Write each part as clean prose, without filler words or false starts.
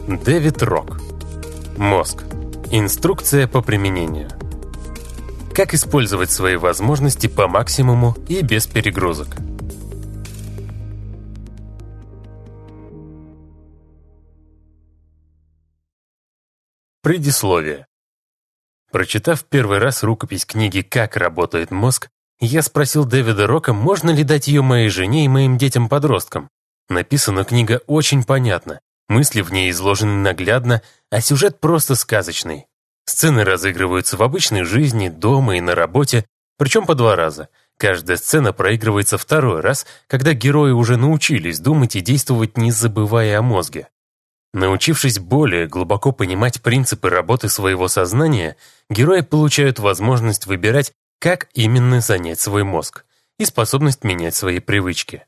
Дэвид Рок. Мозг. Инструкция по применению. Как использовать свои возможности по максимуму и без перегрузок. Предисловие. Прочитав первый раз рукопись книги «Как работает мозг», я спросил Дэвида Рока, можно ли дать ее моей жене и моим детям-подросткам. Написана книга очень понятно, мысли в ней изложены наглядно, а сюжет просто сказочный. Сцены разыгрываются в обычной жизни, дома и на работе, причем по 2 раза. Каждая сцена проигрывается второй раз, когда герои уже научились думать и действовать, не забывая о мозге. Научившись более глубоко понимать принципы работы своего сознания, герои получают возможность выбирать, как именно занять свой мозг, и способность менять свои привычки.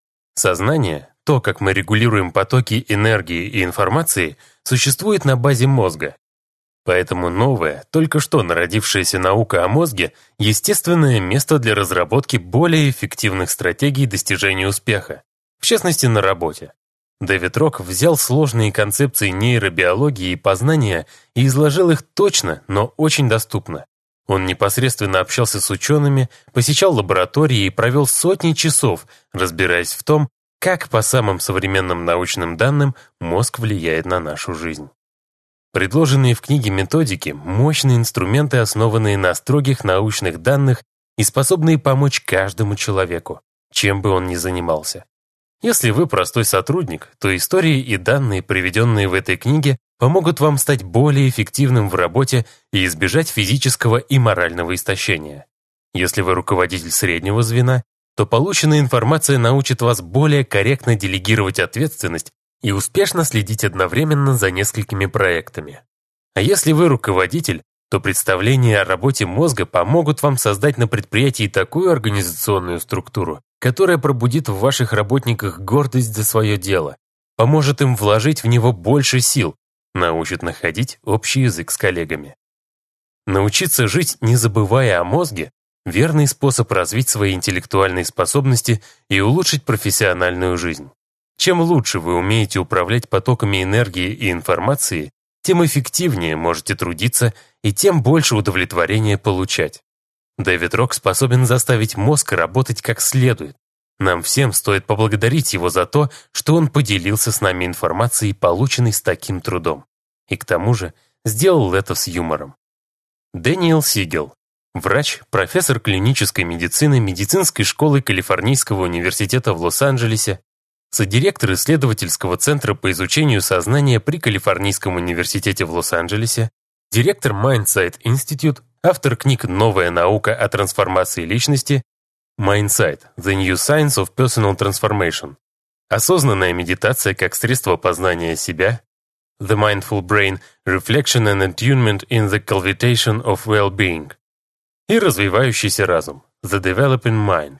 Сознание, то, как мы регулируем потоки энергии и информации, существует на базе мозга. Поэтому новая, только что народившаяся наука о мозге – естественное место для разработки более эффективных стратегий достижения успеха, в частности на работе. Дэвид Рок взял сложные концепции нейробиологии и познания и изложил их точно, но очень доступно. Он непосредственно общался с учеными, посещал лаборатории и провел сотни часов, разбираясь в том, как по самым современным научным данным мозг влияет на нашу жизнь. Предложенные в книге методики – мощные инструменты, основанные на строгих научных данных и способные помочь каждому человеку, чем бы он ни занимался. Если вы простой сотрудник, то истории и данные, приведенные в этой книге, помогут вам стать более эффективным в работе и избежать физического и морального истощения. Если вы руководитель среднего звена, то полученная информация научит вас более корректно делегировать ответственность и успешно следить одновременно за несколькими проектами. А если вы руководитель, то представления о работе мозга помогут вам создать на предприятии такую организационную структуру, которая пробудит в ваших работниках гордость за свое дело, поможет им вложить в него больше сил, научит находить общий язык с коллегами. Научиться жить, не забывая о мозге, верный способ развить свои интеллектуальные способности и улучшить профессиональную жизнь. Чем лучше вы умеете управлять потоками энергии и информации, тем эффективнее можете трудиться и тем больше удовлетворения получать. Дэвид Рок способен заставить мозг работать как следует. Нам всем стоит поблагодарить его за то, что он поделился с нами информацией, полученной с таким трудом. И к тому же сделал это с юмором. Дэниел Сигел. Врач, профессор клинической медицины медицинской школы Калифорнийского университета в Лос-Анджелесе, содиректор исследовательского центра по изучению сознания при Калифорнийском университете в Лос-Анджелесе, директор Mindsight Institute, автор книг «Новая наука о трансформации личности», Mindsight – The New Science of Personal Transformation, осознанная медитация как средство познания себя, The Mindful Brain – Reflection and Attunement in the Cultivation of Well-Being и развивающийся разум – The Developing Mind.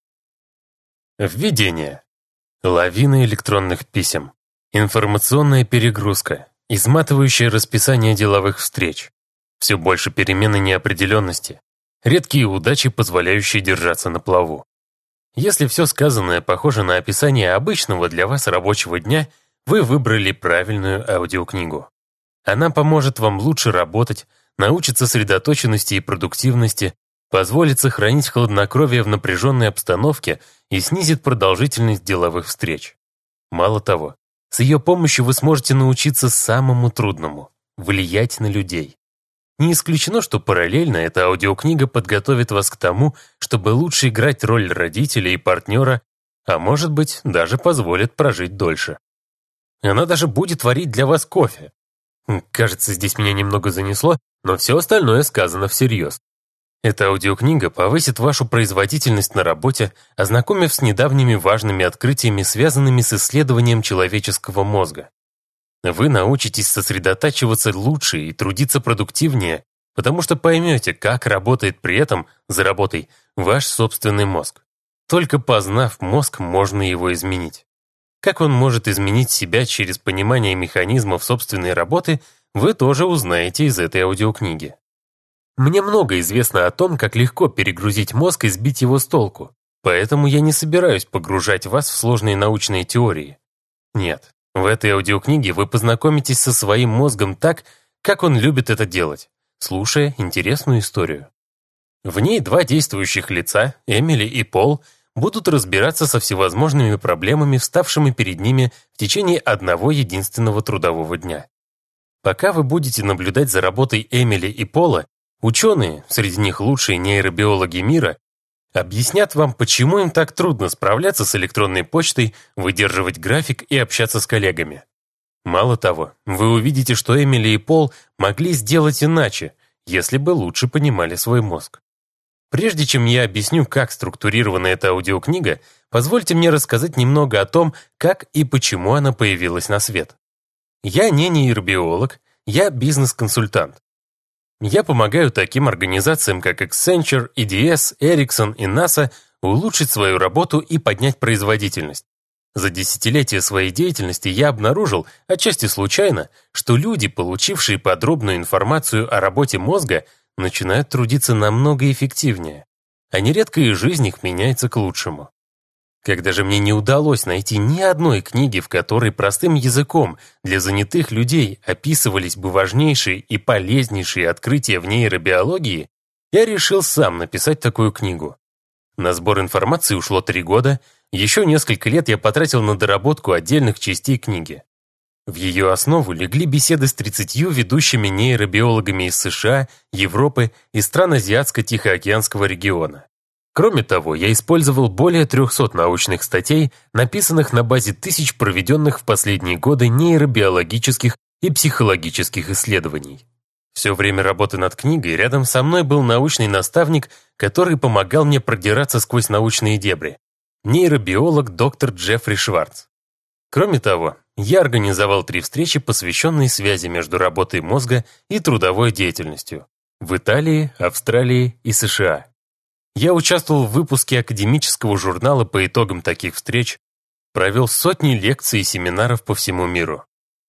Введение. Лавина электронных писем, информационная перегрузка, изматывающее расписание деловых встреч, все больше перемен и неопределенности, редкие удачи, позволяющие держаться на плаву. Если все сказанное похоже на описание обычного для вас рабочего дня, вы выбрали правильную аудиокнигу. Она поможет вам лучше работать, научит сосредоточенности и продуктивности, позволит сохранить хладнокровие в напряженной обстановке и снизит продолжительность деловых встреч. Мало того, с ее помощью вы сможете научиться самому трудному – влиять на людей. Не исключено, что параллельно эта аудиокнига подготовит вас к тому, чтобы лучше играть роль родителя и партнера, а может быть, даже позволит прожить дольше. Она даже будет варить для вас кофе. Кажется, здесь меня немного занесло, но все остальное сказано всерьез. Эта аудиокнига повысит вашу производительность на работе, ознакомив с недавними важными открытиями, связанными с исследованием человеческого мозга. Вы научитесь сосредотачиваться лучше и трудиться продуктивнее, потому что поймете, как работает при этом, за работой, ваш собственный мозг. Только познав мозг, можно его изменить. Как он может изменить себя через понимание механизмов собственной работы, вы тоже узнаете из этой аудиокниги. Мне много известно о том, как легко перегрузить мозг и сбить его с толку, поэтому я не собираюсь погружать вас в сложные научные теории. Нет, В этой аудиокниге вы познакомитесь со своим мозгом так, как он любит это делать, слушая интересную историю. В ней два действующих лица, Эмили и Пол, будут разбираться со всевозможными проблемами, вставшими перед ними в течение одного единственного трудового дня. Пока вы будете наблюдать за работой Эмили и Пола, ученые, среди них лучшие нейробиологи мира, объяснят вам, почему им так трудно справляться с электронной почтой, выдерживать график и общаться с коллегами. Мало того, вы увидите, что Эмили и Пол могли сделать иначе, если бы лучше понимали свой мозг. Прежде чем я объясню, как структурирована эта аудиокнига, позвольте мне рассказать немного о том, как и почему она появилась на свет. Я не нейробиолог, я бизнес-консультант. Я помогаю таким организациям, как Accenture, EDS, Ericsson и NASA улучшить свою работу и поднять производительность. За десятилетия своей деятельности я обнаружил, отчасти случайно, что люди, получившие подробную информацию о работе мозга, начинают трудиться намного эффективнее, а нередко и жизнь их меняется к лучшему. Когда же мне не удалось найти ни одной книги, в которой простым языком для занятых людей описывались бы важнейшие и полезнейшие открытия в нейробиологии, я решил сам написать такую книгу. На сбор информации ушло 3 года, еще несколько лет я потратил на доработку отдельных частей книги. В ее основу легли беседы с 30 ведущими нейробиологами из США, Европы и стран Азиатско-Тихоокеанского региона. Кроме того, я использовал более 300 научных статей, написанных на базе тысяч проведенных в последние годы нейробиологических и психологических исследований. Все время работы над книгой рядом со мной был научный наставник, который помогал мне продираться сквозь научные дебри. Нейробиолог доктор Джеффри Шварц. Кроме того, я организовал 3 встречи, посвященные связи между работой мозга и трудовой деятельностью в Италии, Австралии и США. Я участвовал в выпуске академического журнала по итогам таких встреч, провел сотни лекций и семинаров по всему миру.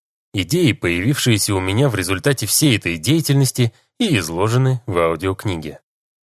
Идеи, появившиеся у меня в результате всей этой деятельности, и изложены в аудиокниге.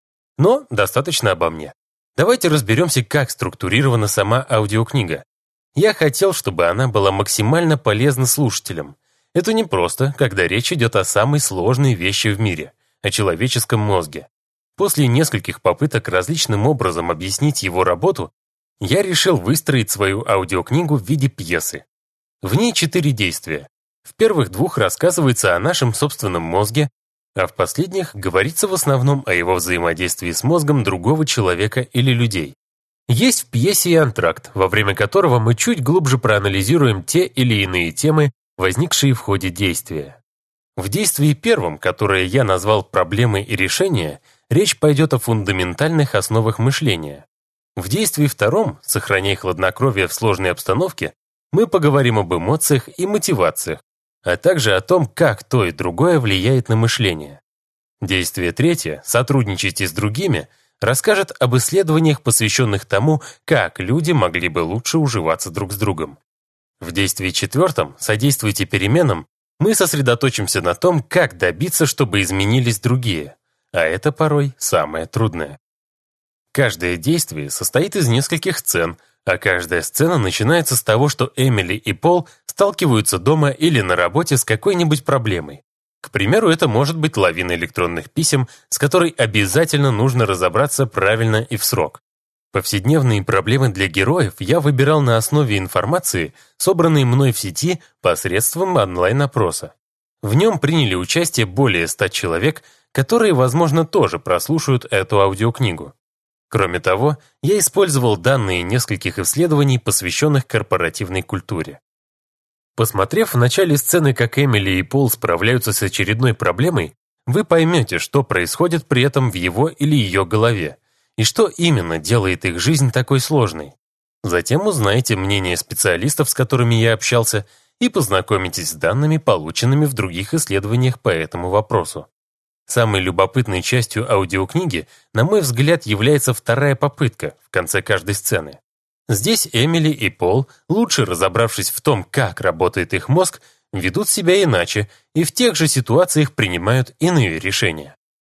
Но достаточно обо мне. Давайте разберемся, как структурирована сама аудиокнига. Я хотел, чтобы она была максимально полезна слушателям. Это непросто, когда речь идет о самой сложной вещи в мире, о человеческом мозге. После нескольких попыток различным образом объяснить его работу, я решил выстроить свою аудиокнигу в виде пьесы. В ней 4 действия. В первых 2 рассказывается о нашем собственном мозге, а в последних говорится в основном о его взаимодействии с мозгом другого человека или людей. Есть в пьесе и антракт, во время которого мы чуть глубже проанализируем те или иные темы, возникшие в ходе действия. В действии первом, которое я назвал «Проблемы и решения», речь пойдет о фундаментальных основах мышления. В действии втором, «Сохраняй хладнокровие в сложной обстановке», мы поговорим об эмоциях и мотивациях, а также о том, как то и другое влияет на мышление. Действие третье, «Сотрудничайте с другими», расскажет об исследованиях, посвященных тому, как люди могли бы лучше уживаться друг с другом. В действии четвертом, «Содействуйте переменам», мы сосредоточимся на том, как добиться, чтобы изменились другие, а это порой самое трудное. Каждое действие состоит из нескольких сцен, а каждая сцена начинается с того, что Эмили и Пол сталкиваются дома или на работе с какой-нибудь проблемой. К примеру, это может быть лавина электронных писем, с которой обязательно нужно разобраться правильно и в срок. Повседневные проблемы для героев я выбирал на основе информации, собранной мной в сети посредством онлайн-опроса. В нем приняли участие более 100 человек, которые, возможно, тоже прослушают эту аудиокнигу. Кроме того, я использовал данные нескольких исследований, посвященных корпоративной культуре. Посмотрев в начале сцены, как Эмили и Пол справляются с очередной проблемой, вы поймете, что происходит при этом в его или ее голове, и что именно делает их жизнь такой сложной. Затем узнаете мнение специалистов, с которыми я общался, и познакомитесь с данными, полученными в других исследованиях по этому вопросу. Самой любопытной частью аудиокниги, на мой взгляд, является вторая попытка в конце каждой сцены. Здесь Эмили и Пол, лучше разобравшись в том, как работает их мозг, ведут себя иначе и в тех же ситуациях принимают иные решения.